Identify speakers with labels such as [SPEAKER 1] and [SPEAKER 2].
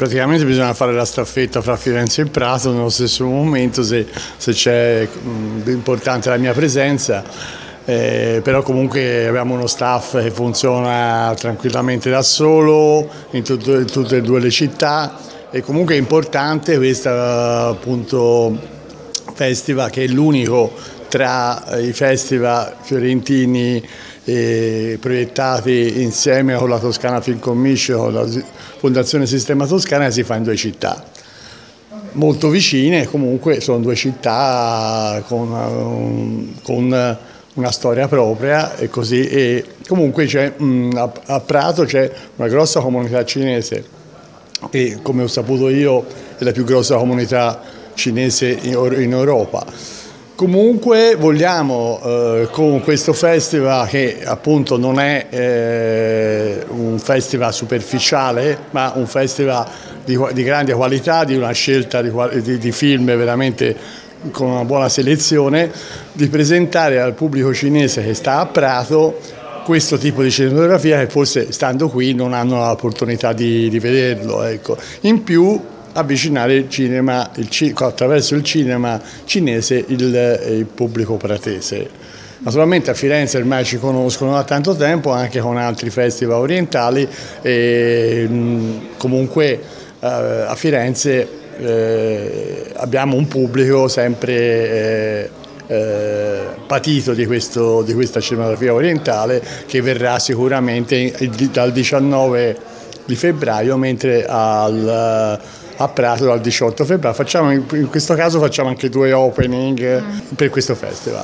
[SPEAKER 1] praticamente bisogna fare la staffetta fra Firenze e Prato nello stesso momento, se c'è importante la mia presenza, però comunque abbiamo uno staff che funziona tranquillamente da solo in tutte e due le città, e comunque è importante questo appunto festival, che è l'unico tra i festival fiorentini proiettati insieme con la Toscana Film Commission, con la Fondazione Sistema Toscana, che si fa in due città molto vicine. Comunque sono due città con una storia propria, e così. E comunque a Prato c'è una grossa comunità cinese, e come ho saputo io è la più grossa comunità cinese in Europa. Comunque vogliamo con questo festival, che appunto non è un festival superficiale, ma un festival di grande qualità, di una scelta di film veramente con una buona selezione, di presentare al pubblico cinese che sta a Prato questo tipo di cinematografia, che forse stando qui non hanno l'opportunità di vederlo, ecco. In più avvicinare il cinema, attraverso il cinema cinese, il pubblico pratese. Naturalmente a Firenze ormai ci conoscono da tanto tempo, anche con altri festival orientali, e comunque a Firenze abbiamo un pubblico sempre patito di questa cinematografia orientale, che verrà sicuramente dal 19 di febbraio, mentre a Prato dal 18 febbraio in questo caso facciamo anche due opening per questo festival.